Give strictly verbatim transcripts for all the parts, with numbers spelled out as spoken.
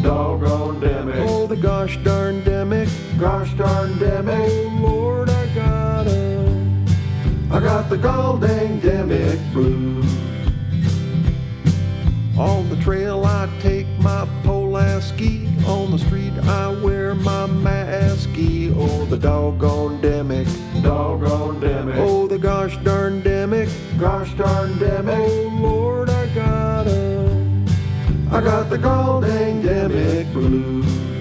doggone demic. Oh, the gosh darn demic. Gosh darn demic. Oh, Lord, I got 'em. I got the gall dang demic blues. On the trail I take my Pulaski. On the street I wear my masky. Oh, the doggone demic. Doggone demic. Oh, the gosh darn demic. Gosh darn demic. Oh, Lord, I got 'em. I got the gall dang demic blues.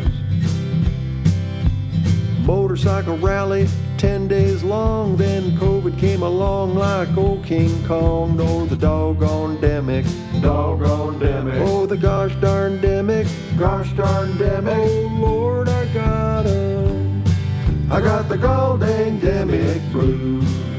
Motorcycle rally, ten days long. Then COVID came along like old King Kong. Oh, the doggone demic. Doggone demic. Oh, the gosh darn demic. Gosh darn demic. Oh, Lord, I got 'em. I got the gall dang demic blues.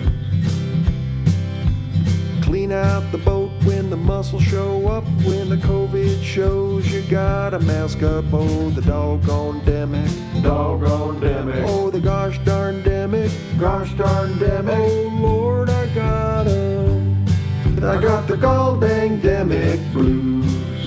Clean out the boat when the muscles show up. When the COVID shows, you gotta mask up. Oh, the doggone demic. Doggone demic. Oh, the gosh darn demic. Gosh darn demic. Oh, Lord, I got 'em. I got the gall dang demic blues.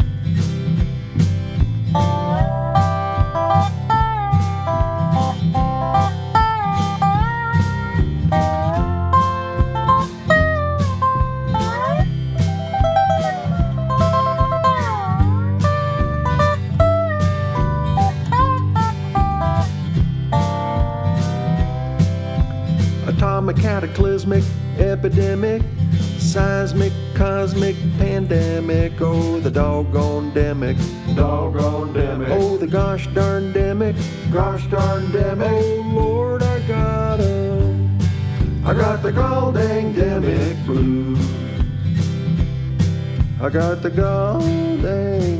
Atomic, cataclysmic, epidemic, seismic, cosmic, pandemic. Oh, the doggone demic. Doggone demic. Oh, the gosh darn demic. Gosh darn demic. Oh, Lord, I got 'em. I got the gall dang demic blues. I got the gall dang